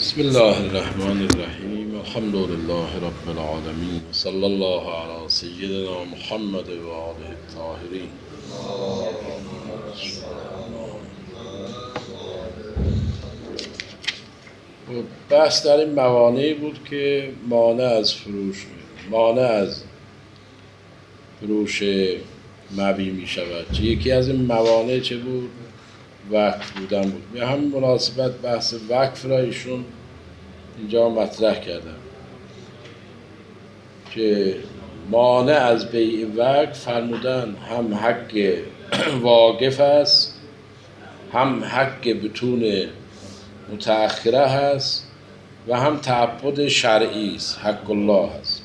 بسم الله الرحمن الرحیم. الحمد لله رب العالمین و صلی الله علی سیدنا محمد و آله الطاهرین. بحث در این موانعی بود که مانع از فروش مبیع می شود. یکی از این موانع چه بود؟ وقف بودن بود. به همین مناسبت بحث وقف را ایشون اینجا مطرح کردم که مانع از بیع وقف فرمودن هم حق واقف است، هم حق بتون متأخره هست و هم تعبد شرعی است، حق الله هست.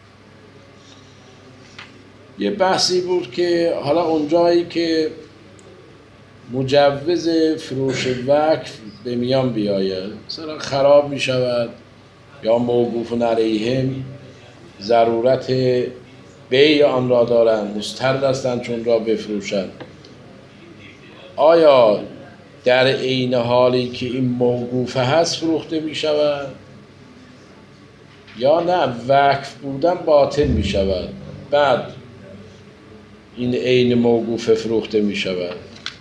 یه بحثی بود که حالا اونجایی که مجوز فروش وقف به میان بیاید، مثلا خراب می شود یا موقوف علیهم ضرورت بیع آن را دارند، مضطر هستند چون را بفروشند، آیا در عین حالی که این موقوف هست فروخته می شود یا نه وقف بودن باطل می شود بعد این عین موقوف فروخته می شود؟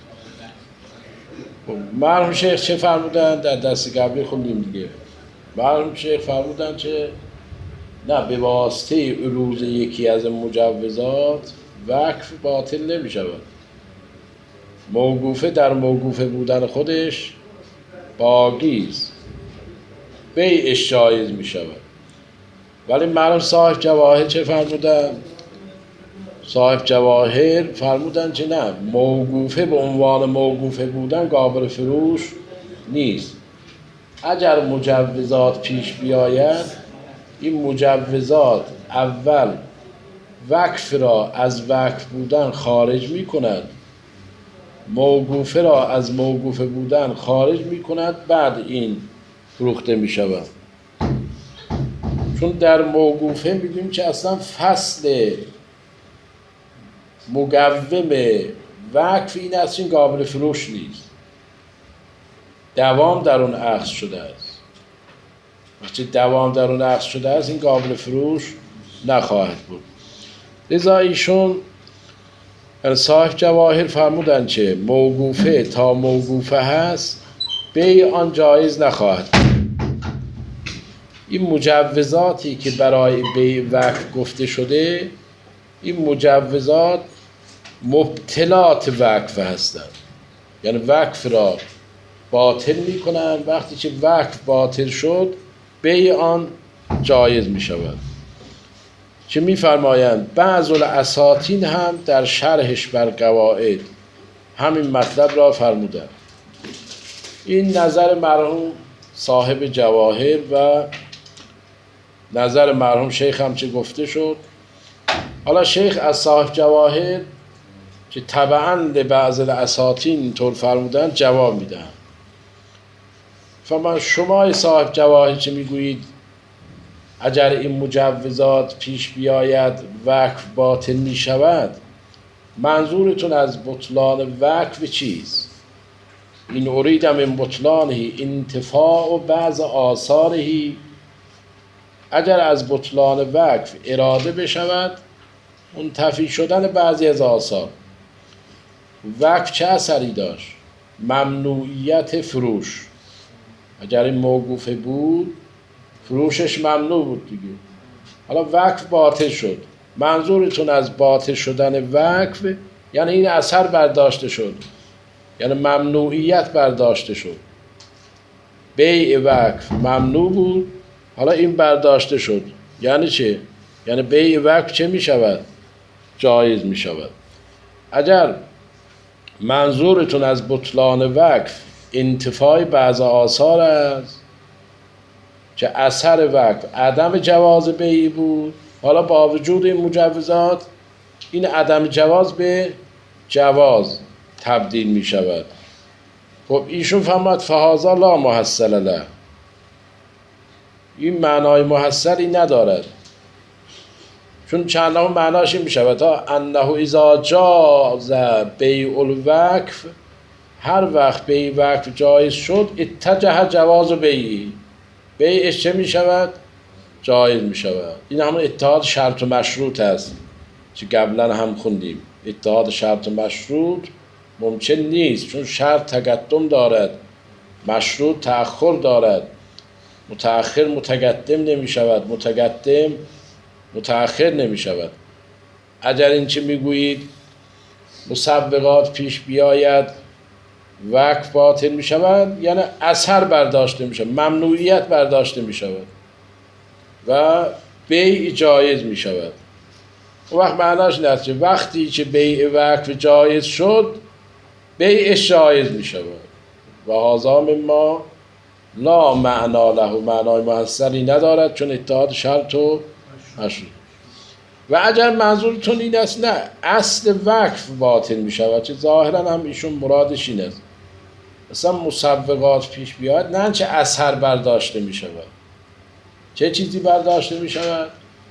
مرحوم شیخ چه فرمودن؟ در دست قبلی خوندیم دیگه. مرحوم شیخ فرمودن چه؟ نه، به واسطه عروض یکی از مجوزات وقف باطل نمی شود. موقوفه در موقوفه بودن خودش باقی است، بیعش جایز می شود. ولی مرحوم صاحب جواهر چه فرمودن؟ صاحب جواهر فرمودن که نه، موقوفه به عنوان موقوفه بودن قابل فروش نیست. اگر مجوزات پیش بیاید، این مجوزات اول وقف را از وقف بودن خارج می کند، موقوفه را از موقوفه بودن خارج می کند، بعد این فروخته می شود. چون در موقوفه میگیم که اصلا فصل مقوم وقف این است این قابل فروش نیست، دوام در اون اخذ شده است. وقتی دوام در اون اخذ شده است این قابل فروش نخواهد بود. لذا ایشون صاحب جواهر فرمودن که موقوفه تا موقوفه هست بیع آن جایز نخواهد بود. این مجوزاتی که برای بیع وقف گفته شده، این مجوزات مبطلات وقف هستند، یعنی وقف را باطل می کنند. وقتی که وقف باطل شد بیع آن جایز می شود. که می فرمایند بعض الاساطین هم در شرحش بر قواعد همین مطلب را فرمودند. این نظر مرحوم صاحب جواهر و نظر مرحوم شیخ هم چه گفته شد. حالا شیخ از صاحب جواهر که تبعاً لبعض الاساطین اینطور فرمودن جواب میدن. فما شما صاحب جواهر چه میگویید؟ اگر این مجوزات پیش بیاید وقف باطل می شود، منظورتون از بطلان وقف چیست؟ این ارید من بطلانه انتفاع و بعض آثارهی. اگر از بطلان وقف اراده بشود منتفی شدن بعضی از آثار. وقف چه اثری داشت؟ ممنوعیت فروش. اگر این موقوفه بود فروشش ممنوع بود دیگه. حالا وقف باطل شد، منظورتون از باطل شدن وقف یعنی این اثر برداشته شد، یعنی ممنوعیت برداشته شد. بیع وقف ممنوع بود، حالا این برداشته شد. یعنی چه؟ یعنی بیع وقف چه می شود؟ جایز می شود. اگر منظورتون از بطلان وقف انتفاع بعض آثار است که اثر وقف عدم جواز بیع بود، حالا با وجود این مجوزات این عدم جواز به جواز تبدیل می شود. خب ایشون فرمود فهذا لا محصل له، این معنای محصلی ندارد. چون چند معناش این می شود تا انه اذا جاز بیع الوقف، هر وقت بیع وقف جایز شد اتجه جواز بیعی، بیعش چه می شود؟ جایز می شود. این همون اتحاد شرط و مشروط است که قبلا هم خوندیم. اتحاد شرط و مشروط ممکن نیست، چون شرط تقدم دارد، مشروط تأخر دارد. متأخر متقدم نمی شود، متقدم متأخر نمی شود. اگر این چه می گویید مسبقات پیش بیاید وقف باطل می شود، یعنی اثر برداشته می شود، ممنوعیت برداشته می شود و بیع جایز می شود. اون وقت معناش این است که وقتی که بیع وقف جایز شد، بیعش جایز می شود. و هذا مما لا معنا له، معنای محصلی ندارد، چون اتحاد شرط و مشروط. و اگر منظورتون این است نه اصل وقف باطل می شود، چه ظاهرا هم ایشون مرادش این است، مثلا مسبقات پیش بیاد، نه چه اثر برداشته می شود. چه چیزی برداشته می شود؟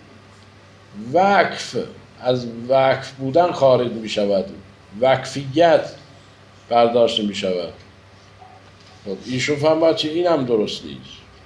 وقف از وقف بودن خارج می شود، وقفیت برداشته می شود. خب ایشون فهمد که این هم درست نیست.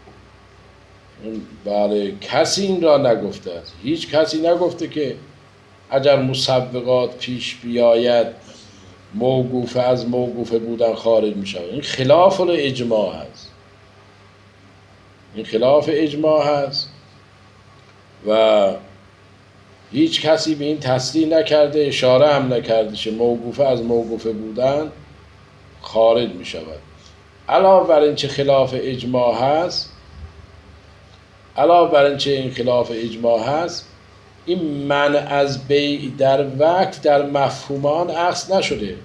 بله کسی این را نگفته است، هیچ کسی نگفته که اگر مسبقات پیش بیاید موقوف از موقوف بودن خارج می شود. این خلاف الاجماع هست، این خلاف اجماع هست و هیچ کسی به این تصریح نکرده، اشاره هم نکرده که موقوف از موقوف بودن خارج می شود. علاوه بر این چه خلاف اجماع هست، علاوه بر این چه این خلاف اجماع هست، این منع از بیع در وقف در مفهوم آن اخذ نشده.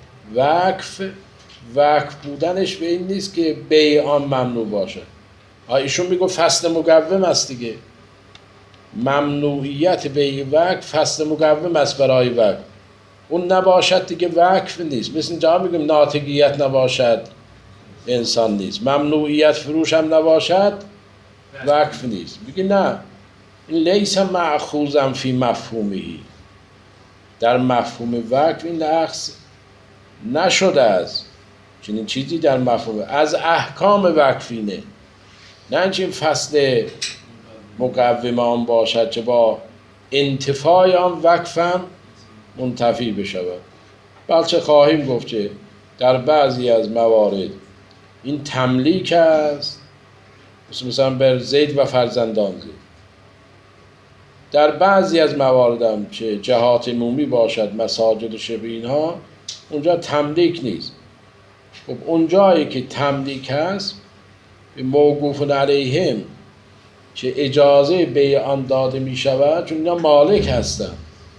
وقف بودنش به این نیست که بیع آن ممنوع باشه. ایشون میگه فصل مقوم است دیگه، ممنوعیت بیع وقف فصل مقوم است برای وقف. اون نباشد دیگه وقف نیست. مثل اینجا میگم ناطقیت نباشد انسان نیست، ممنوعیت فروش هم نباشد وقف نیست. میگه نه، این لیس مأخوذا فی مفهومه، در مفهوم وقف این اخذ نشده است، چنین چیزی در مفهوم از احکام وقفینه، نه اینکه این فصل مقوم آن باشد که با انتفاع آن وقفم منتفی بشود. بلکه خواهیم گفت که در بعضی از موارد این تملیک است، مثلا بر زید و فرزندان زید. در بعضی از موارد هم که جهات عمومی باشد، مساجد و شبه اینها، اونجا تملیک نیست. خب اونجایی که تملیک هست به موقوف علیهم که اجازه بیع آن داده می شود، چون اینا مالک هستن.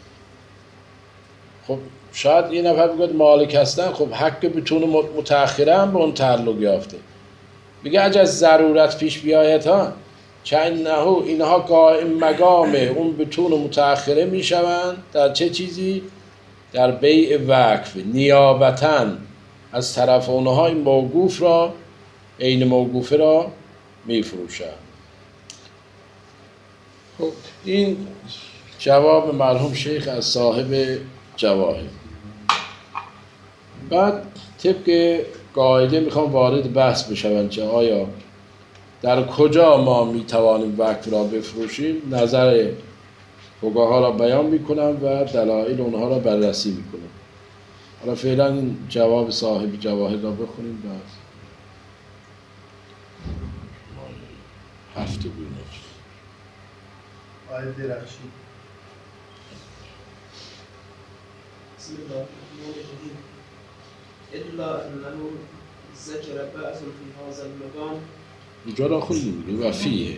خب شاید یه نفر بگوید مالک هستن، خب حق بتون متأخره هم به اون تعلق یافته. میگه اگر ضرورت پیش بیاید ها چه اینها قائم مقامه اون بتون متأخره می شوند در چه چیزی؟ در بیع وقف، نیابتاً از طرف اونها این موقوف را، عین موقوفه را می فروشند. خب این جواب مرحوم شیخ از صاحب جواهر. بعد طبق قاعده میخوام وارد بحث بشوم که آیا در کجا ما میتوانیم وقف را بفروشیم. نظر فقها را بیان میکنم و دلایل اونها را بررسی میکنم. حالا فعلا این جواب صاحب جواهر را بخونیم. بعد هفته بینید آیه درخشی. بسم الله الرحمن الرحیم. الا انه ذکر بعض فی هذا المقام. اینجا را خوندیم میگه و فیه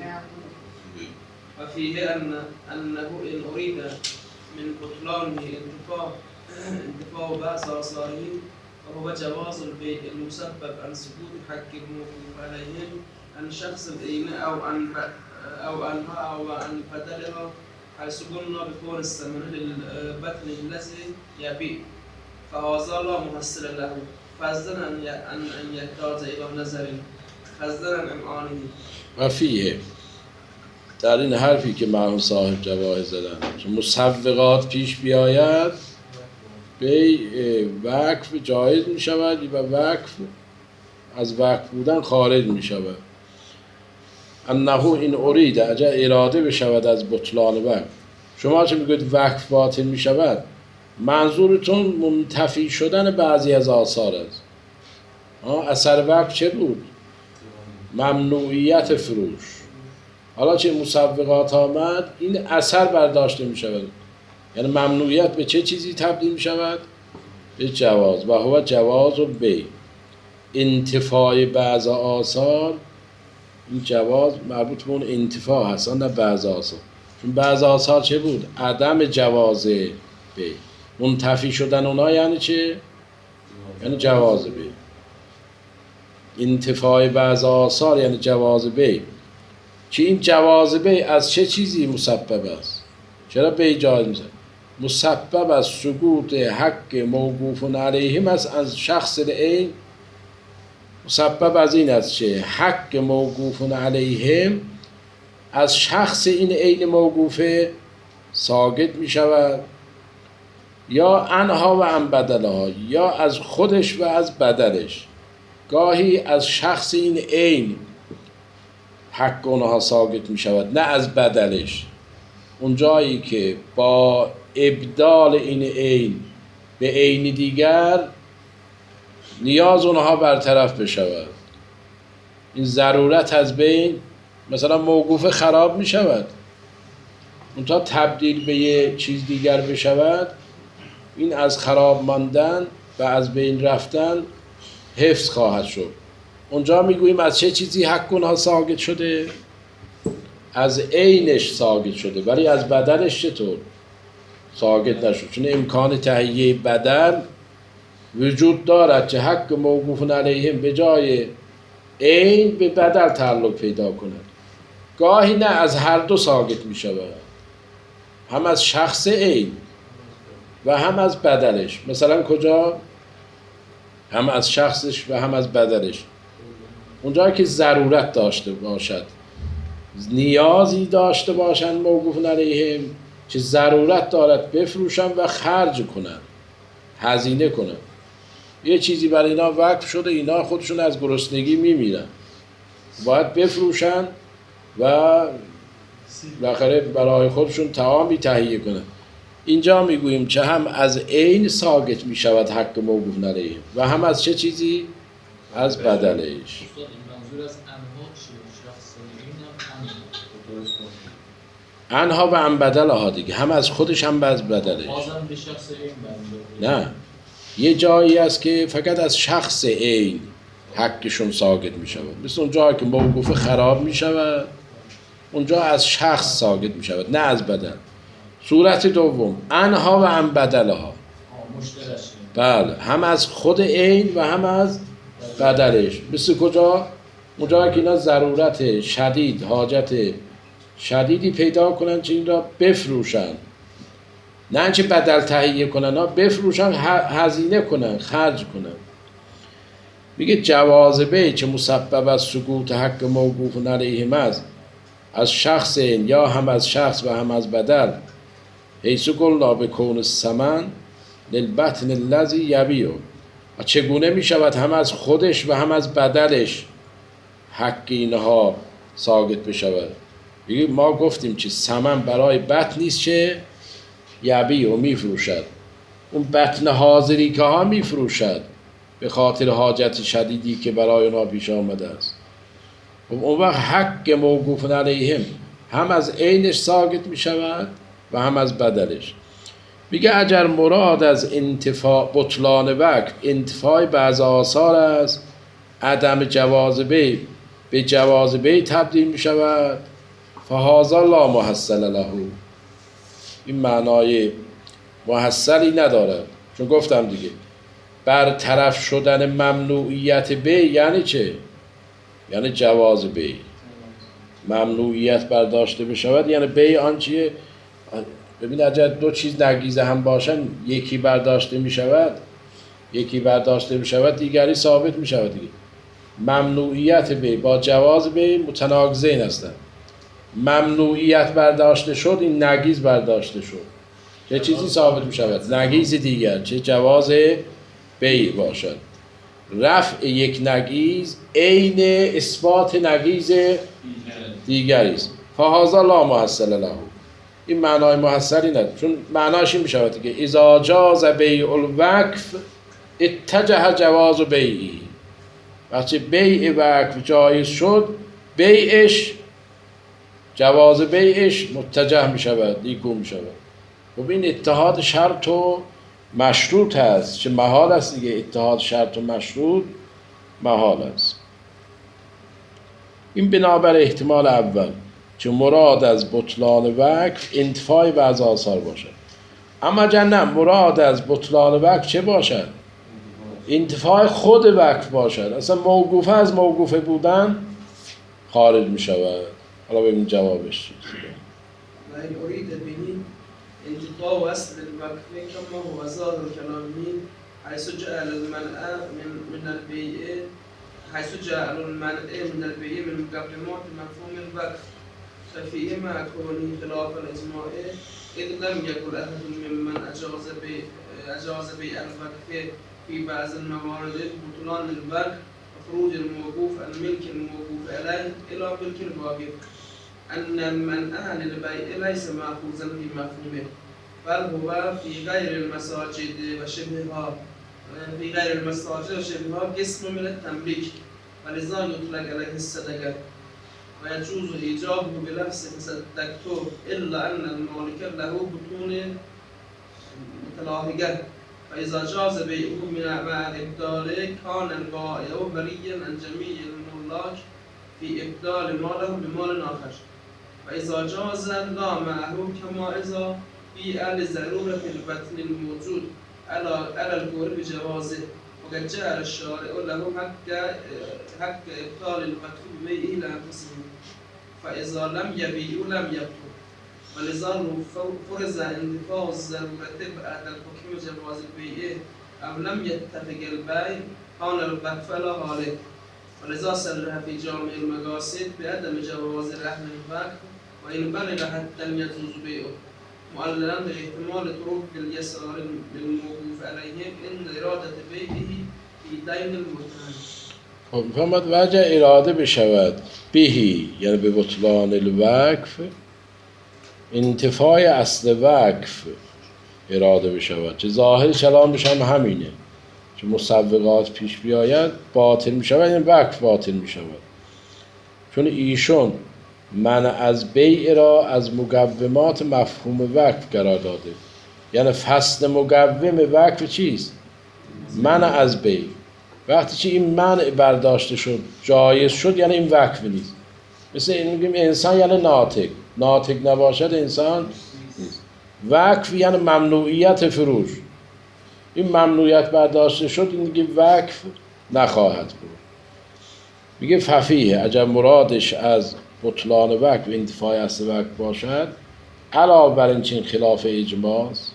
انه ان اريد من بطلان انتفاع بعض آثاره وهو جواز البيع المسبب عن سقوط حق الموقوف عليهم عن شخص العين او عن بدلها، حيث قلنا بكون الثمن للبطن الذي يبيع فهذا لا محصل له فضلا ان يحتاج الى نظر فضلا عن آنه. و فیه در این حرفی که مرحوم صاحب جواهر زدن که مسبقات پیش بیاید بیع وقف جایز می شود و وقف از وقف بودن خارج می شود. انه این ارید اگر اراده بشود از بطلان وقف. شما چه میگوید وقف باطل میشود؟ منظورتون منتفی شدن بعضی از آثار است. اثر وقف چه بود؟ ممنوعیت فروش. حالا چه مسوقات آمد این اثر برداشته می شود. یعنی ممنوعیت به چه چیزی تبدیل می شود؟ به جواز. و هو جواز و بی انتفاع بعض آثار. این جواز مربوط به اون انتفاع هست نه بعض آثار. چون بعض آثار چه بود؟ عدم جواز بی. منتفی شدن اونا یعنی چه؟ یعنی جواز بی. انتفاع بعض آثار یعنی جواز بی. که این جواز بی از چه چیزی مسبب است؟ چرا بی جایز میشه؟ مسبب از سقوط حق موقوف علیهم است از شخص العین. مسبب از این است چه؟ حق موقوف علیهم از شخص این عین موقوفه ساقط می شود، یا انها و ان بدلها، یا از خودش و از بدلش. گاهی از شخص این عین حق اونها ساقط می شود، نه از بدلش. اون جایی که با ابدال این عین به عین دیگر نیاز اونها برطرف بشود، این ضرورت از بین، مثلا موقوف خراب می شود، اون تا تبدیل به یه چیز دیگر بشود، این از خراب ماندن و از بین رفتن حفظ خواهد شد. اونجا میگوییم از چه چیزی حق اونها ساقط شده؟ از عینش ساقط شده، ولی از بدلش چطور ساقط نشد؟ چون امکان تهیه بدل وجود دارد که حق موقوف علیهم به جای عین به بدل تعلق پیدا کند. گاهی نه، از هر دو ساقط می شود، هم از شخص عین و هم از بدلش. مثلا کجا؟ هم از شخصش و هم از بدلش. اونجایی که ضرورت داشته باشد، نیازی داشته باشند موقوف علیهم که ضرورت دارد بفروشن و خرج کنن، هزینه کنن. یه چیزی برای اینا وقف شده، اینا خودشون از گرسنگی میمیرن، باید بفروشن و بالاخره برای خودشون طعامی تهیه کنن. اینجا میگوییم که هم از عین ساقط میشود حق موقوف علیهم و هم از چه چیزی؟ از بدلش. انها و ان بدلها دیگه، هم از خودش هم از بدلش. نه، یه جایی است که فقط از شخص عین حقشون ساقط می شود، مثل اون جایی که موقوف خراب می شود، اونجا از شخص ساقط می شود، نه از بدل. صورت دوم انها و ان بدلها، بله، هم از خود عین و هم از بدلش. مثل کجا؟ اونجا که اینا ضرورت شدید، حاجت شدیدی پیدا کنن که این را بفروشن، نه چه بدل تهیه کنن، ها بفروشن، هزینه کنن، خرج کنن. میگه جواز بی که مسبب از سقوط حق موقوف علیهم است از شخص این، یا هم از شخص و هم از بدل. حیث قلنا به کون الثمن للبطن الذی یبیع. چگونه میشود هم از خودش و هم از بدلش حق اینها ساقط بشود؟ ما گفتیم که ثمن برای بطن نیست که یبیع و میفروشد، اون بطن حاضری که ها میفروشد به خاطر حاجت شدیدی که برای اونها پیش آمده است. اون وقت حق موقوف علیهم هم از عینش ساقط می شود و هم از بدلش. میگه اگر مراد از انتفاع بطلان وقف انتفاع بعض آثار است، عدم جواز بی به جواز بی تبدیل می شود، فهذا لا محصل له. این معنای محصلی ندارد، چون گفتم دیگه برطرف شدن ممنوعیت بی یعنی چه؟ یعنی جواز بی. ممنوعیت برداشته بشود یعنی بی آن چیه؟ ببین اگر دو چیز نقیضه هم باشن، یکی برداشته می شود، یکی برداشته می شود، دیگری ثابت می شود دیگه. ممنوعیت بی با جواز بی متناقضین هستند. ممنوعیت برداشته شد، این نقیض برداشته شد، چه چیزی ثابت می شود؟ نقیض دیگر، چه جواز بی باشد. رفع یک نقیض عین اثبات نقیض دیگری است. فهذا لا محصل له. این معنای محصلی نداره، چون معناش این میشه که اذا جاز بیع الوقف اتجه جواز بیعی. وقتی بیع وقف جایز شد، بیعش، جواز بیعش متجه میشود، نیکو میشود. خب این اتحاد شرط و مشروط هست، چه محال است دیگه. اتحاد شرط و مشروط محال است. این بنابر احتمال اول که مراد از بطلان وقف انتفاع بعض آثار باشد. اما نه، مراد از بطلان وقف چه باشد؟ انتفاع خود وقف باشد. اصلا موقوفه از موقوفه بودن خارج می شود. حالا ببین جوابش چیه. و این اريد به انتفاع اصل الوقف كما هو ظاهر كلامه حيث جعل المنع من البيع حيث جعل المنع من البيع من مقدمات مفهوم الوقف ففيه مع كونه خلاف الإجماع إذ لم يكن أحد ممن أجاز بيع الوقف في بعض الموارد بطلان الوقف وخروج الموقوف عن ملك الموقوف عليه إلى ملك الواقف أن المنع للبيع ليس مأخوذا في مفهومه بل هو في غير المساجد وشبهها قسم من التمليك ولذا يطلق عليه الصدقة ويجوز إيجابه بلفظ تصدقته إلا أن المالك له بطون متلاحقة فإذا جاز بيعه مع الإبدال كان البائع بريا عن جميع الملاك في إبدال ماله بمال آخر وإذا جاز لا معه كما إذا بيع لضرورة البطن الموجود على القول بجوازه وقد جعل الشارع له حق إبطال البطن ببيعه لأنفسهم فإذا لم يبيعوا لم يبطل ولذا فرض انتفاع الضرورة بعد الحكم جواز البيع أو لم يتفق البيع كان الوقف لا هالك ولذا صرح في جامع المقاصد بعدم جواز رهن الوقف وإن بلغ حتى يجوز بيعه معللا باحتمال طرق اليسار للموقوف عليهم عند إرادة بيعه في دين المتهم. خب فهمت وجه اراده بشود بهی یعنی به بطلان الوقف، انتفاع اصل وقف اراده بشود چه ظاهر کلامش هم همینه، چه مسوقات پیش بیاید باطل میشود، یعنی وقف باطل میشود. چون ایشون منع از بیع را از مقومات مفهوم وقف قرار داده. یعنی فصل مقوم وقف چیست؟ منع از بیع. وقتی که این منع برداشته شد جایز شد یعنی این وقف نیست. مثل این میگیم انسان یعنی ناطق نباشد انسان نیست. وقف یعنی ممنوعیت فروش. این ممنوعیت برداشته شد این دیگه وقف نخواهد بود. میگه ففیه اگر مرادش از بطلان وقف انتفاع اصل وقف باشد علاوه بر این چین خلاف اجماعست.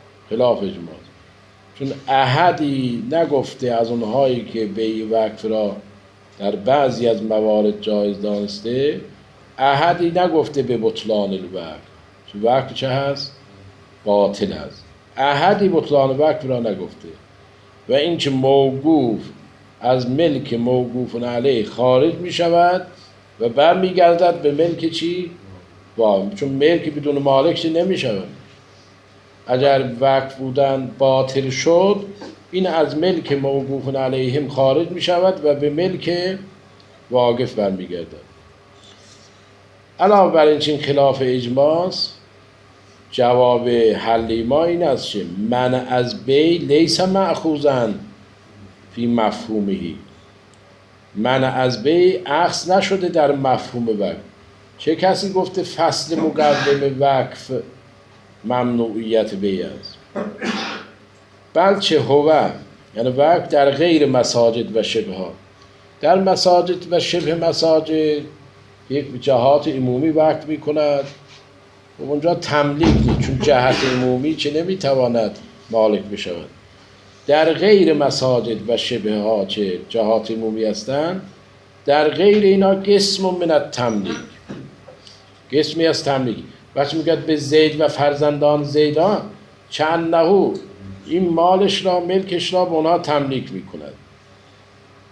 چون احدی نگفته از اونهایی که بیع وقف را در بعضی از موارد جایز دانسته، احدی نگفته به بطلان الوقف. چون وقف چه هست؟ باطل هست. احدی بطلان وقف را نگفته. و این که موقوف از ملک موقوف علیه خارج می شود و برمیگردد به ملک چی؟ چون ملک بدون مالک نمی شود. اگر وقف بودن باطل شد این از ملک موقوف علیهم خارج می شود و به ملک واقف برمیگردد. علاوه بر این چین خلاف اجماعست. جواب حلی ما این است که منع از بیع لیس مأخوذا فی مفهومه. منع از بیع اخذ نشده در مفهوم وقف. چه کسی گفته فصل مقوم وقف ممنوعیت بیع است؟ بلکه هو یعنی وقف در غیر مساجد و شبه ها. در مساجد و شبه مساجد یک جهات عمومی وقف می کند و اونجا تملیک نیست، چون جهت عمومی چه نمیتواند مالک بشود. در غیر مساجد و شبه ها چه جهات عمومی هستند، در غیر اینا قسم من التملیک، قسمی از تملیک. وقتی میگه به زید و فرزندان زیدان چندهو این مالش را ملکش را به اونها تملیک میکند.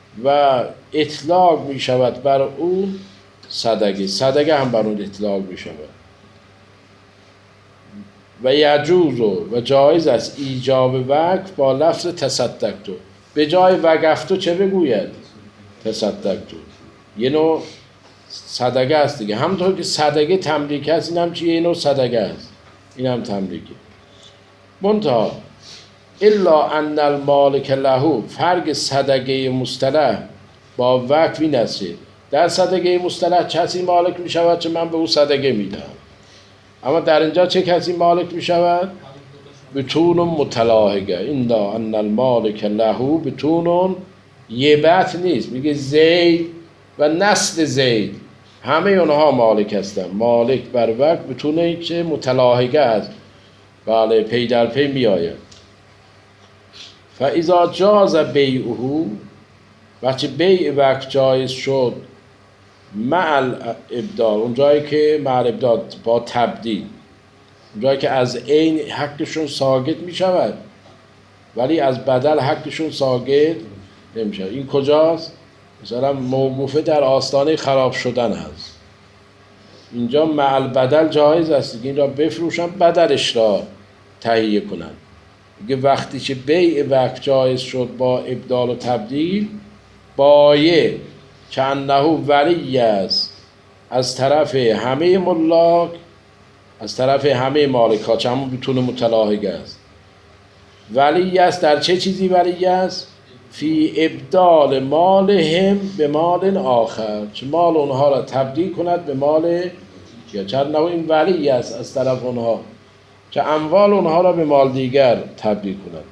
و اطلاق می شود بر اون صدقه هم بر اون اطلاق می شود. و یجوز و جایز است ایجاب وقف با لفظ تصدقتو، به جای وقفتو چه بگوید؟ تصدقتو. یه نوع صدقه است دیگه، همونطور که صدقه تملیک است، این هم چیه؟ یه نوع صدقه است، این هم تملیکه. منتها الا ان المالک له، فرق صدقه مصطلح با وقف این است: در صدقه مصطلح کسی مالک می شود که من به او صدقه می دهم، اما در اینجا چه کسی مالک می شود؟ بتون متلاحقه. این ان المالک له بتون، یه بت نیست، میگه زید و نسل زید همه اونها مالک هستن. مالک بر وقت بتونه که متلاحقه است، بله، پی در پی می آید. فاذا جاز بیعه، وقتی بیع وقت جایز شد، مع الابدال، اون جایی که مع الابدال با تبدیل، اون جایی که از عین حقشون ساقط می شود ولی از بدل حقشون ساقط نمی شود. این کجاست؟ مثلا موقوفه در آستانه خراب شدن هست، اینجا مع البدل جایز است دیگه، این را بفروشن بدلش را تهیه کنن. دیگه وقتی که بیع وقت جایز شد با ابدال و تبدیل، بایع که انه ولی است از طرف همه ملاک، از طرف همه مالکا، چه همون بتون متلاحقه است. ولی است در چه چیزی ولی است؟ فی ابدال مالهم به مال آخر، چه مال اونها را تبدیل کند به مال، یا چند نوع این ولی است از طرف اونها که اموال اونها را به مال دیگر تبدیل کند.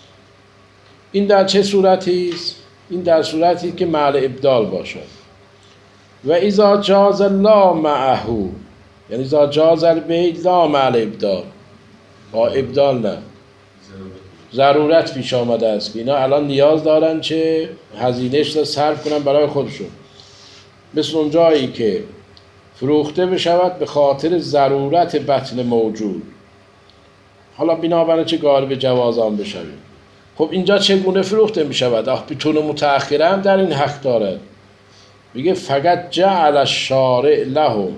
این در چه صورتی است؟ این در صورتی که مع ابدال باشد. و اذا جاز لا معه، یعنی اذا جاز البیع لا مع ابدال، با ابدال نه، ضرورت پیش آمده است که اینا الان نیاز دارن چه هزینه‌اش را صرف کنن برای خودشون، مثل اون جایی که فروخته بشود به خاطر ضرورت بطن موجود، حالا بنابراین چه غالب جواز آن بشویم. خب اینجا چگونه فروخته می شود؟ بتون متأخره هم در این حق دارد. میگه فقط جعل الشارع لهم،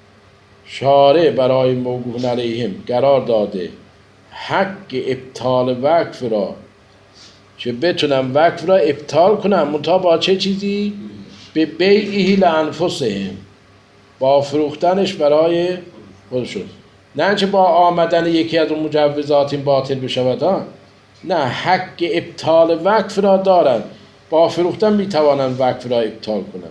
شارع برای موقوف علیهم قرار داده حق ابطال وقف را، که بتونم وقف را ابطال کنم، منتها با چه چیزی؟ به بیعه لانفسهم، با فروختنش برای خودشون، نه چه با آمدن یکی از اون مجوزات این باطل بشود ها، نه، حق ابطال وقف را دارند، با فروختن میتوانند وقف را ابطال کنند.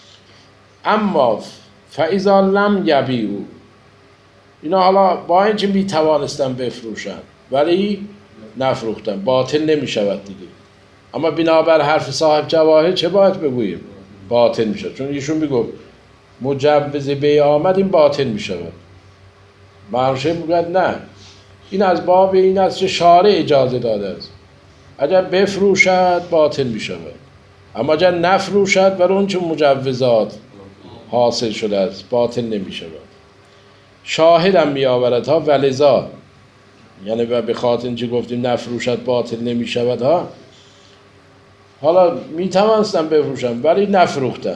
اما فاذا لم یبیعوا، اینا حالا با اینکه میتوانستن بفروشن ولی نفروختن، باطل نمیشود دیگه. اما بنابر حرف صاحب جواهر چه باید بگوییم؟ باطل میشود، چون ایشون میگفت مجوز بیع آمد، این باطل میشود. مرشه میگوید نه، این از باب این است که شارع اجازه داده است، اگر بفروشد باطل میشود، اما اگر نفروشد بر اون چه مجوزات حاصل شده است باطل نمیشود. شاهدم میآورد ها، ولذا، یعنی به خاطر اینکه گفتیم نفروشد باطل نمیشود ها، حالا میتوانستم بفروشم ولی نفروختم،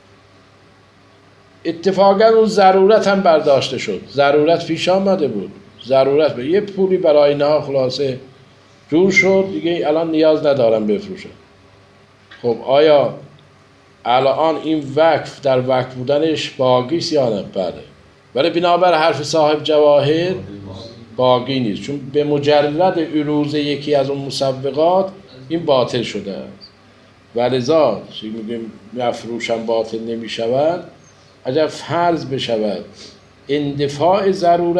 اتفاقا اون ضرورت هم برداشته شد، ضرورت پیش آمده بود، ضرورت به یه پولی برای اینها خلاصه جور شد دیگه، الان نیاز ندارم بفروشم. خب آیا الان این وقف در وقف بودنش باقیست یا نه؟ بله، ولی بنابر حرف صاحب جواهر باقی نیست، چون به مجرد عروض یکی از اون مسوقات این باطل شده است. ولذا چی میگیم نفروشم باطل نمی شود؟ اگر فرض بشود اندفاع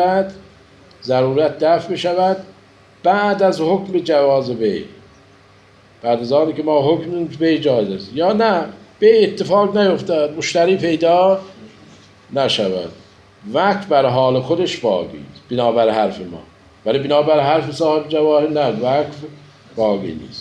ضرورت دفع بشود بعد از حکم جواز بیع، بعد از آنی که ما حکم بیع جایز است، یا نه بیع اتفاق نیفتد، مشتری پیدا نشود، وقت بر حال خودش باقی بنابر حرف ما، ولی بنابر حرف صاحب جواهر نه، وقت باقی نیست.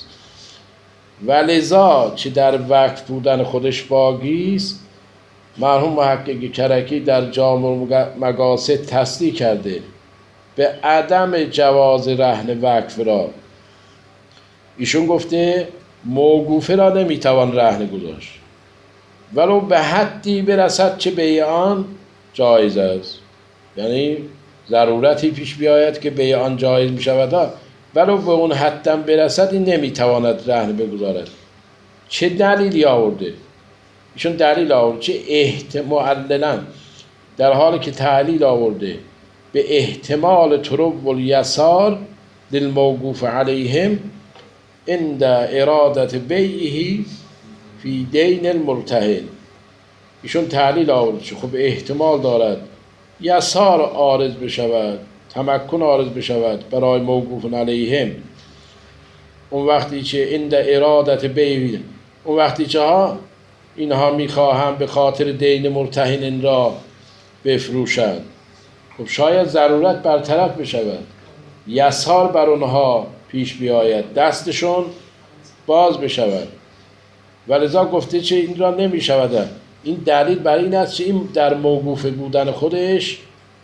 ولذا چه در وقت بودن خودش باقی است، مرحوم محقق کرکی در جامع مقاصد تصدیق کرده به عدم جواز رهن وقف را. ایشون گفته موقوفه را نمیتوان رهن گذاشت ولو به حدی برسد چه بیع آن جایز است. یعنی ضرورتی پیش بیاید که بیع آن جایز می شود ولو به اون حدم برسد این نمیتواند رهن بگذارد. چه دلیلی آورده؟ ایشون دلیل آورده چه معللا در حالی که تعلیل آورده به احتمال طرب الیسار للموقوف علیهم عند ارادت بیعه فی دین المرتهن. ایشون تعلیل آورده چه خب احتمال دارد یسار عارض بشود، تمکن عارض بشود برای موقوف علیهم اون وقتی که عند ارادت بیعه، اون وقتی که اینها میخواهم به خاطر دین مرتهن را بفروشند. خب شاید ضرورت برطرف بشود، یسار بر اونها پیش بیاید، دستشون باز بشود، ولذا گفته چه این را نمی شود. این دلیل برای این است که این در موقوف بودن خودش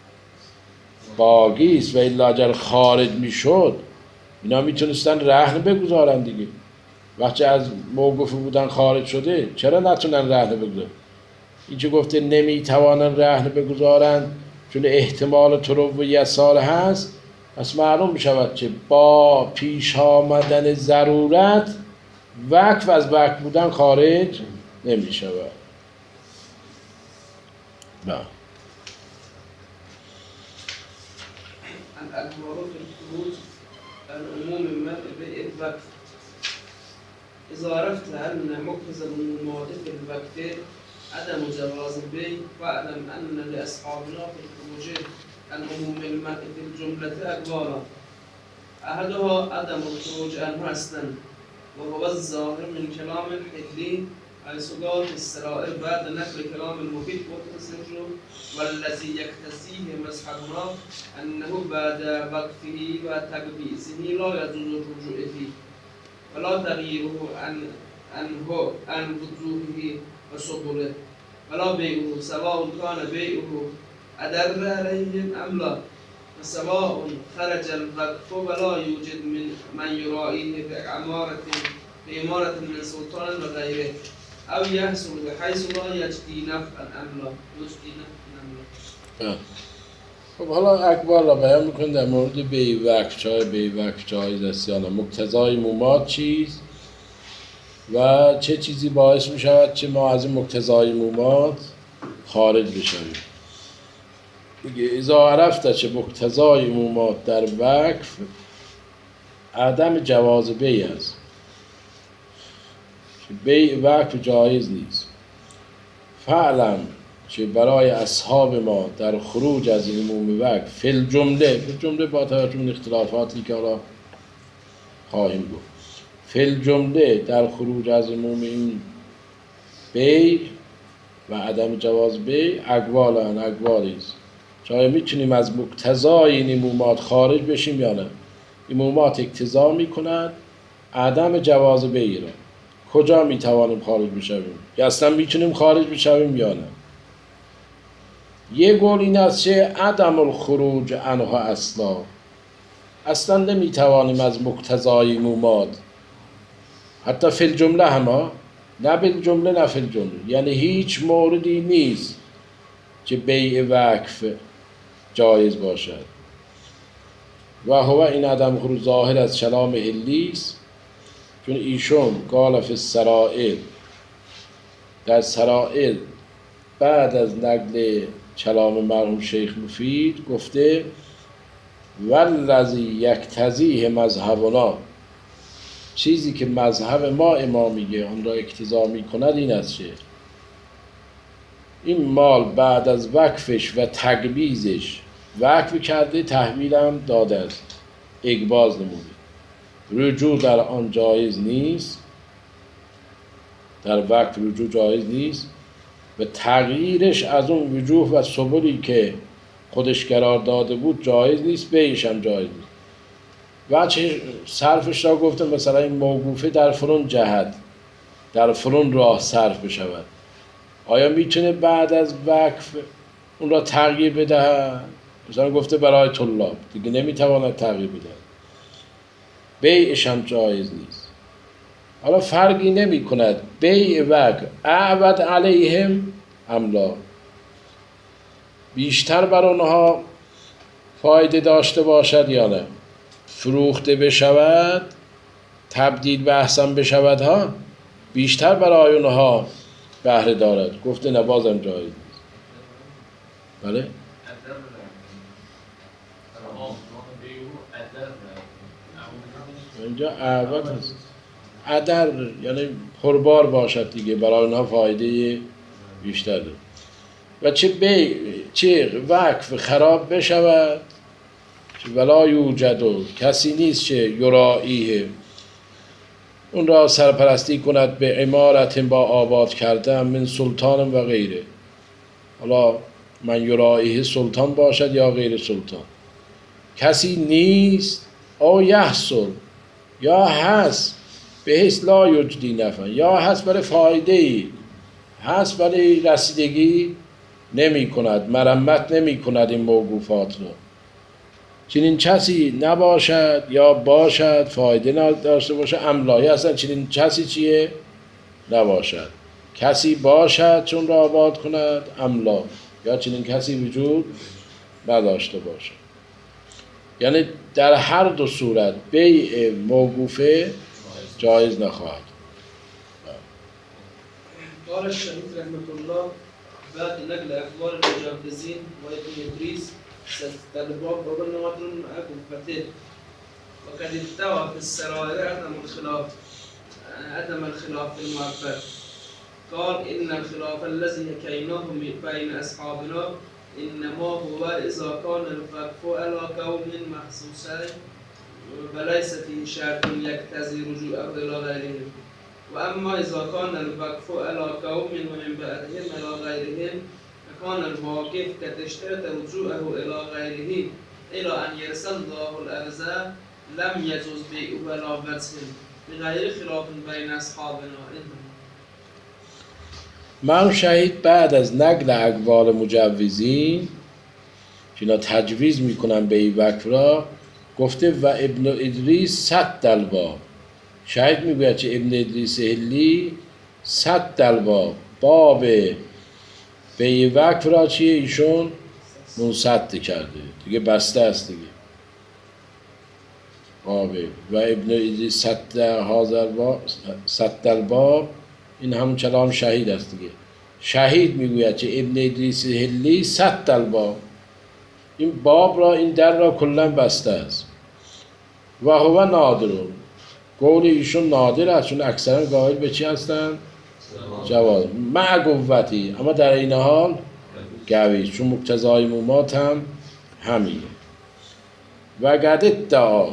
باقی است و الا اگر خارج می شد اینا میتونستن رهن بگذارن دیگه. وقتی از موقوف بودن خارج شده چرا نتونن رهن بگذارن؟ این که گفته نمیتوانن رهن بگذارن چون احتمال طرب و یسار هست، پس معلوم می شود که با پیش آمدن ضرورت وقف از وقف بودن خارج نمی شود. نه الأكبر في الخروج العموم المنع بيع الوقف. إذا عرفت أن مقتضى المواد في الوقف عدم جواز البيع فاعلم أن لأصحابنا في الخروج العموم المنع في الجملة أقوالا. أحدها عدم الخروج عنه أصلا وهو الظاهر من كلام الحلي حيث قال في السرائر بعد نقل كلام المفيد والتسجل والذي يكتسيه مذهبنا أنه بعد وقفه وتقبيسه لا يجوز الرجوع فيه ولا تغييره عن وجوهه وسبله ولا بيعه سواء كان بيعه أدر عليهم أم لا وسواء خرج الوقف ولا يوجد من يرائيه بإمارة من سلطان وغيره أو يحصل بحيث لا يجدي نفعا أم لا. خب حالا اکبر را بیان میکنه در مورد بیع وقف جایز است یا نه، مقتضای مومات چیز و چه چیزی باعث میشود که ما از این مقتضای مومات خارج بشویم. دیگه اذا عرفت چه مقتضای مومات در وقف عدم جواز بیع است، بیع وقف جایز نیست. فعلا که برای اصحاب ما در خروج از این عموم وقف فی الجمله با توجه به اختلافاتی که حالا خواهیم گفت، فی الجمله در خروج از عموم این بیع و عدم جواز بیع اقوالی است. چایا میتونیم از مقتضای این عمومات خارج بشیم یا نه؟ عمومات اقتضا میکنند عدم جواز بیع را. کجا میتوانیم خارج بشویم؟ یا اصلا میتونیم خارج بشویم یا نه؟ یه قول این است که عدم الخروج عنها اصلا نمیتوانیم از مقتضای عمومات حتی فی الجمله هم نه بالجمله نه فی الجمله، یعنی هیچ موردی نیست که بیع وقف جایز باشد و هو این عدم خروج ظاهر از کلام حلی است، چون ایشون قال فی السرائر در سرائر بعد از نقل کلام مرحوم شیخ مفید گفته والذی یقتضیه مذهبنا، چیزی که مذهب ما امامیه آن را اقتضا می کند این است که این مال بعد از وقفش و تقبیزش وقف کرده تحویل هم داده است، اقباض نموده، رجوع در آن جایز نیست، در وقف رجوع جایز نیست و تغییرش از اون وجوه و سبلی که خودش قرار داده بود جایز نیست، بیعش هم جایز نیست. و چه صرفش را گفتم مثلا این موقوفه در فلان جهت در فلان راه صرف بشود، آیا میتونه بعد از وقف اون را تغییر بده؟ مثلا گفته برای طلاب دیگه نمیتواند تغییر بده، بیعش هم جایز نیست. حالا فرقی نمی کند بیع وکف اعود علیهم املا، بیشتر بر آنها فایده داشته باشد یا نه. فروخته بشود، تبدیل به احسن بشود ها، بیشتر برای اونها بهره دارد. گفته نه بازم جایز نیست. بله اینجا اعود هست، ادر یعنی پربار باشد دیگه، برای اونها فایده بیشتر دارد. و چه وقف خراب بشود، ولا یوجد، کسی نیست که یرائیه اون را سرپرستی کند به عمارت با آباد کردن من سلطان و غیره. حالا من یرائیه سلطان باشد یا غیر سلطان، کسی نیست. او یحصل یا هست به حیث لا یجدی نفع، یا هست برای فایده ای، هست برای رسیدگی نمی کند، مرمت نمی کند این موقوفات رو. چنین کسی نباشد یا باشد فایده نداشته باشه املایی، اصلا چنین کسی چیه؟ نباشد. کسی باشد چون را آباد کند املا، یا چنین کسی وجود نداشته باشد. یعنی در هر دو صورت بیع موقوفه جایز نخواهد. قال الشهيد رحمة الله بعد نقل أخبار المجاوزين وابن إدريس ستلباب وقلنا مدرون أكم فتح وقد اتوى في السرائر عدم الخلاف في المعبد. قال إن الخلاف الذي حكيناه بين أصحابنا إنما هو إذا كان الوقف على قوم مخصوصين وليس فيه شرط يقتضي رجوعه إلى غيرهم، وأما إذا كان الوقف على قوم ومن بعدهم إلى غيرهم فكان الواقف قد اشترط رجوعه إلى غيره إلى أن يرسل الله الأرزاق لم يجوز بيعه ولا بذله بغير خلاف بين أصحابنا. امام شهید بعد از نقل اقوال مجوزین که اینا تجویز میکنن به این وقف را، گفته و ابن ادریس صد الباب. شهید میگوید که ابن ادریس هلی صد الباب، باب به این وقف را چیه ایشون منصد کرده دیگه، بسته است دیگه باب. و ابن ادریس صد الباب، این همون کلام شهید است دیگه. شهید میگوید که ابن ادریس هلی صد الباب، این باب را، این در را کلا بسته است. و هو نادرون، قول ایشون نادر است، چون اکثرا قائل به چی هستن؟ جواز. مع قوتی، اما در این حال قوی، چون مقتضای مومات هم همینه. و قد ادعا،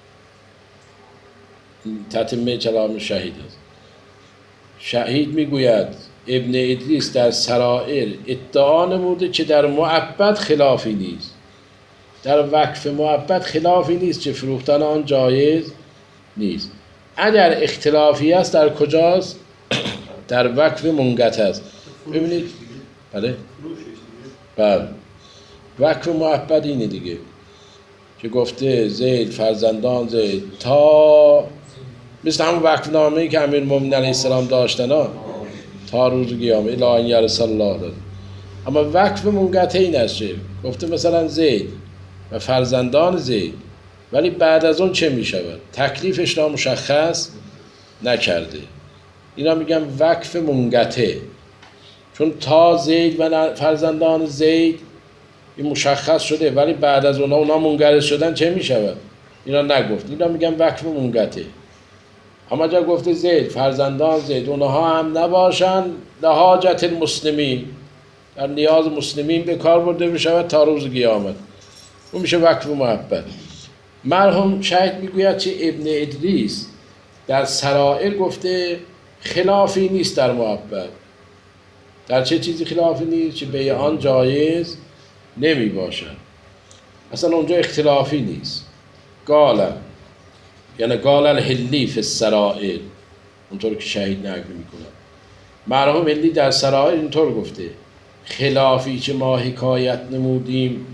تتمه کلام شهید است. شهید میگوید ابن ادریس در سرائر ادعا نموده که در معبد خلافی نیست، در وقف معبد خلافی نیست که فروختن آن جایز نیست. اگر اختلافی است در کجاست؟ در وقف منقطع است. ببینید بله بله، وقف معبد اینه دیگه که گفته زید فرزندان زید تا، مثل همون وقف نامه‌ای که امیرالمومنین علیه السلام داشتن ها، تا روز قیامت الی ان یرث الله داد. اما وقف منقطع این است که گفته مثلا زید و فرزندان زید، ولی بعد از اون چه می شود؟ تکلیفش را مشخص نکرده. اینا میگن وقف منقطع، چون تا زید و فرزندان زید این مشخص شده، ولی بعد از اونا منقرض شدن چه می شود؟ اینا نگفت. اینا میگن وقف منقطع. اما جا گفته زید فرزندان زید، اونها هم نباشن لحاجت المسلمین، در نیاز مسلمین به کار برده بشود تا روز قیامت، اون میشه وقف معبد. مرحوم شهید میگوید که ابن ادریس در سرائر گفته خلافی نیست در معبد. در چه چیزی خلافی نیست؟ که به آن جایز نمی باشد، اصلا اونجا اختلافی نیست. قال یعنی قال الهلی فی السرائر، اونطور که شهید نقل میکنه. مرحوم هلی در سرائر اینطور گفته خلافی که ما حکایت نمودیم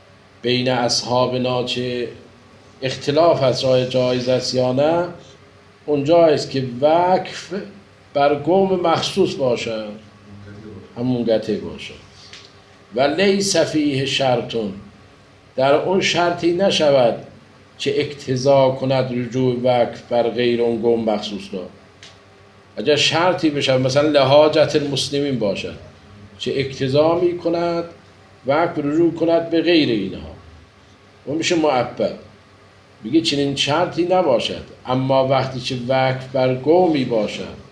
بین اصحابنا چه اختلاف از راه جایز است یا نه، اونجا است که وقف بر قوم مخصوص باشد، همون منقطع باشد. و لیس فیه شرطون، در اون شرطی نشود که اقتضا کند رجوع وقف بر غیر اون قوم مخصوص را. اگر شرطی بشه مثلا لحاجت المسلمین باشد که اقتضا می کند وقف رجوع کند به غیر اینها، اون میشه معبد. میگه چنین شرطی نباشد، اما وقتی که وقف بر قومی باشد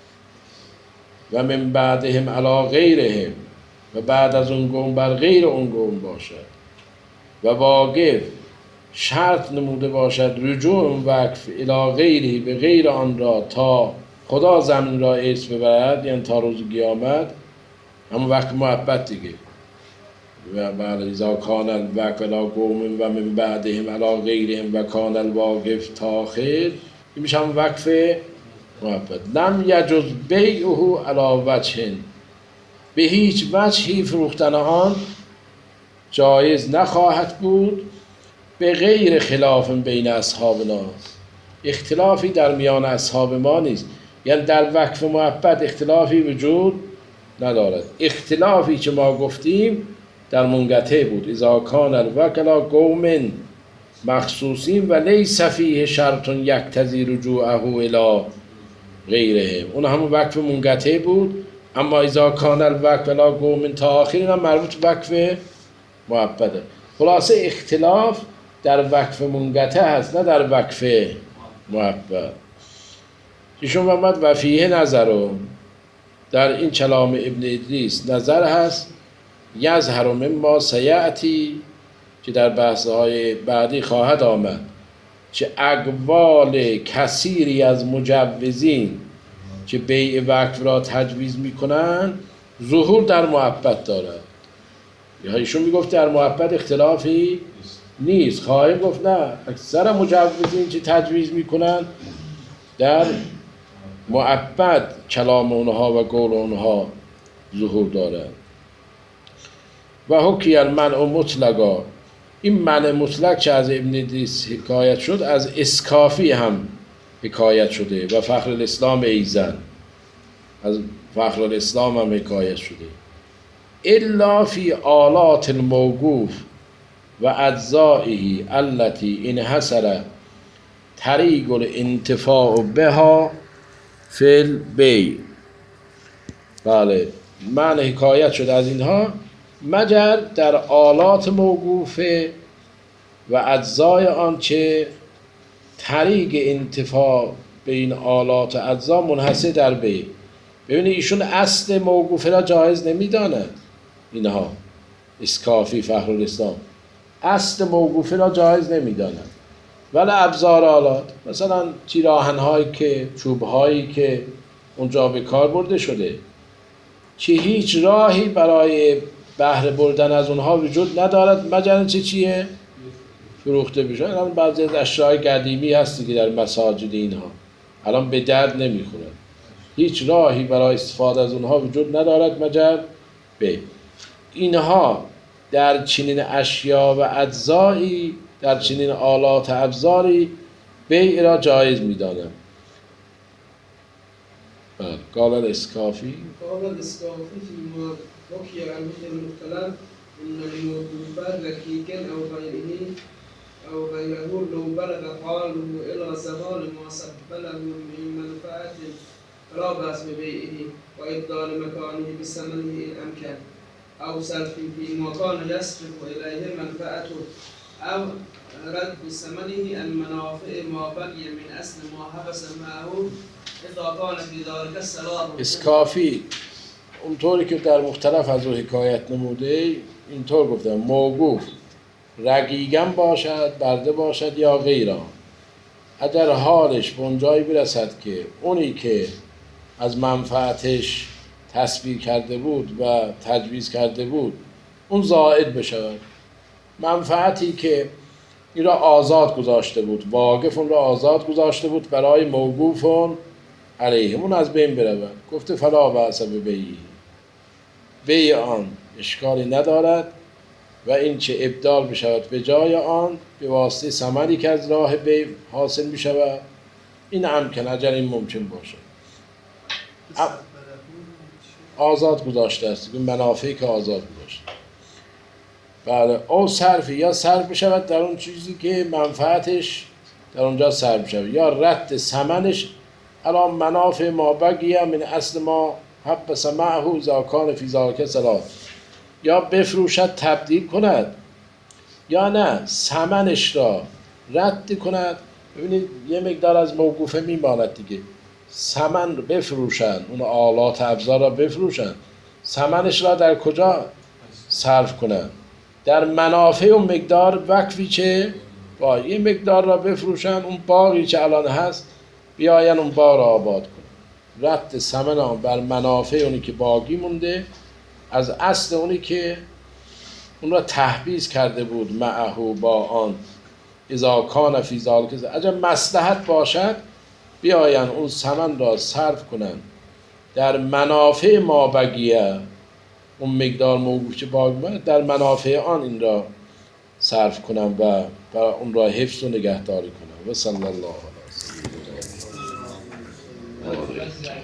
و من بعدهم علی غیرهم، و بعد از اون قوم بر غیر اون قوم باشد و واقف شرط نموده باشد رجوع اون وقف الی غیری، به غیر آن را تا خدا زمین را ارث ببرد، یعنی تا روز قیامت، همون وقت معبد دیگه. و بعد اذا کان الوقف الی قوم و من بعدهم علی غیرهم و کان الواقف تاخر، این میشه همون وقف معبد. لم یجوز بیعه علی وجه، به هیچ وجهی فروختن آن جایز نخواهد بود، به غیر خلاف بین اصحابنا، اختلافی در میان اصحاب ما نیست. یعنی در وقف معبد اختلافی وجود ندارد. اختلافی که ما گفتیم در منقطع بود، اذا کان الوقف علی قوم مخصوصین و لیس فیه شرط یقتضی رجوعه الی غیرهم، اون همون وقف منقطع بود. اما اذا کان الوقف علی قوم تا آخر، هم مربوط به وقف معبده. خلاصه اختلاف در وقف منقطع هست، نه در وقف معبد. ایشون فرمود و فیه نظر، در این کلام ابن ادریس نظر هست، یظهر مما سیأتی، که در بحث‌های بعدی خواهد آمد، که اقوال کثیری از مجوزین که بیع وقف را تجویز میکنن ظهور در معبد دارد. یا ایشون میگفت در معبد اختلافی نیست، خواهی گفت نه، اکثر مجوزین که تجویز میکنن در معبد کلام اونها و قول اونها ظهور دارد. و حکی المنع مطلقا، این منع مطلق که از ابن ادریس حکایت شد از اسکافی هم حکایت شده و فخر الاسلام ایزن از فخر الاسلام هم حکایت شده. الا فی آلات الموقوف و اجزائه التي انحصر طریق الانتفاع بها فی البیع. بله، من حکایت شده از اینها مگر در آلات موقوفه و اجزای آن که طریق انتفاع به این آلات و اجزا منحصر در بیع. ببینید ایشون اصل موقوفه را جایز نمیداند، اینها اسکافی فخر الاسلام اصل موقوفه را جایز نمیداند، ولی ابزار آلات مثلا تیراهن‌هایی که چوب‌هایی که اونجا به کار برده شده که هیچ راهی برای بهره بردن از اونها وجود ندارد مگر چیه؟ فروخته بشه. الان بعضی از اشیاء قدیمی هستی که در مساجد اینها الان به درد نمیخورد، هیچ راهی برای استفاده از اونها وجود ندارد مگر به اینها. در چنین اشیاء و اجزایی، در چنین آلات و ابزاری بیع را جایز می‌دانم. قال الاسکافی فيما حكي عن مثل المختلف إن الموقوف ركيكا أو غيره لو بلغ حاله إلى زوال ما سبله من منفعة فلا بأس ببيعه وإبدال مكانه بثمنه إن أمكن، أو سلف فيما كان يصرف إليه منفعته، أو رد بثمنه المنافع ما بقي من أصل ما حبس معه إذا كان في ذلك الصلاح. اسکافی اونطوری که در مختلف از او حکایت نموده اینطور گفتم موقوف رقیقم باشد، برده باشد یا غیره، اگر حالش به اونجایی برسد که اونی که از منفعتش تصویر کرده بود و تجویز کرده بود اون زائد بشود، منفعتی که این را آزاد گذاشته بود، واقف اون را آزاد گذاشته بود برای موقوفون علیه، اون از بین برود. گفته فلا بأس ببیعه، بیع آن اشکالی ندارد و این چه ابدال بشود به جای آن به واسطه ثمری که از راه بیع حاصل می شود این امکن، اگر این ممکن باشه. آزاد گذاشته است، این منافعی که آزاد گذاشته. بله. او صرفی، یا صرف بشود در اون چیزی که منفعتش در اونجا صرف بشود، یا رد ثمنش الان منافع ما بقیه من اصل ما حبس معه اذا کان فی ذلک صلاح، یا بفروشد تبدیل کند، یا نه ثمنش را رد کند. ببینید یه مقدار از موقوفه میماند دیگه. ثمن رو بفروشن، اون آلات ابزار را بفروشن، ثمنش را در کجا صرف کنن؟ در منافع اون مقدار وقفی چه با یه مقدار را بفروشن، اون باقی که الان هست بیاین اون باغ را آباد کنن. رد ثمن آن بر منافع اونی که باقی مونده از اصل اونی که اون را تحبیز کرده بود معه با آن اذا کان فی ذلک، اگر مصلحت باشد بیاین اون ثمن را صرف کنن در منافع ما بقیه، اون مقدار موقوف که باقی در منافع آن این را صرف کنن و اون را حفظ و نگهداری کنن. و صلی الله علیه و سلم.